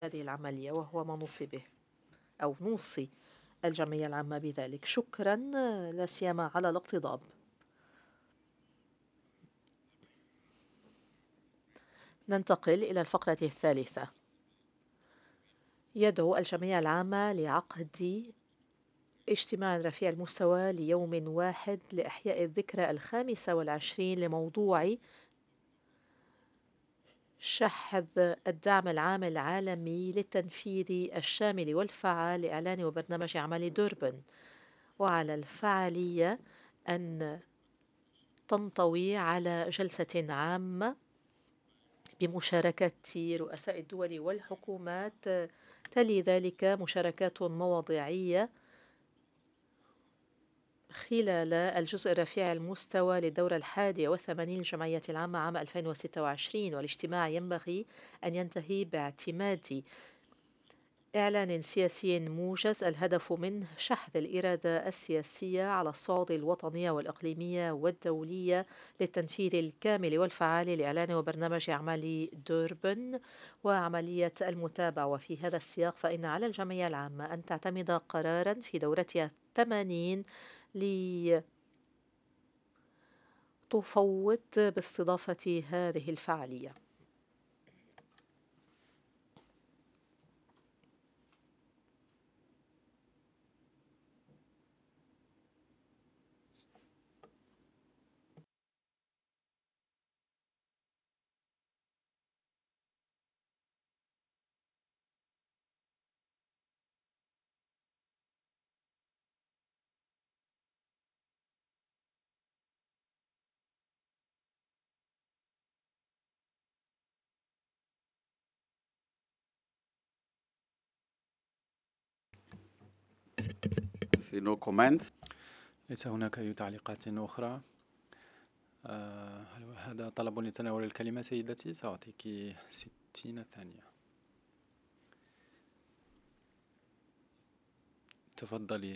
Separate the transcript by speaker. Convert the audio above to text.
Speaker 1: هذه العملية، وهو ما نوصي به أو نوصي الجمعية العامة بذلك. شكرا، لا سيما على الاقتضاب. ننتقل إلى الفقرة الثالثة. يدعو الجمعية العامة لعقد اجتماع رفيع المستوى ليوم واحد لإحياء الذكرى 25 لموضوع شحذ الدعم العام العالمي للتنفيذ الشامل والفعال لإعلان وبرنامج عمل دوربن، وعلى الفعالية أن تنطوي على جلسة عامة بمشاركة رؤساء الدول والحكومات، تلي ذلك مشاركات مواضيعية خلال الجزء الرفيع المستوى للدورة 81 للجمعية العامة عام 2026. والاجتماع ينبغي أن ينتهي باعتماد إعلان سياسي موجز الهدف منه شحذ الإرادة السياسية على الصعود الوطنية والإقليمية والدولية للتنفيذ الكامل والفعال لإعلان وبرنامج أعمال دوربن وعملية المتابعة. وفي هذا السياق فإن على الجمعية العامة أن تعتمد قرارا في دورتها 80 لتفوض باستضافة هذه الفعالية.
Speaker 2: No comments.
Speaker 3: ليس هناك أي تعليقات أخرى. هل هذا طلب لتناول الكلمة سيدتي؟ سأعطيك 60 ثانية. تفضلي.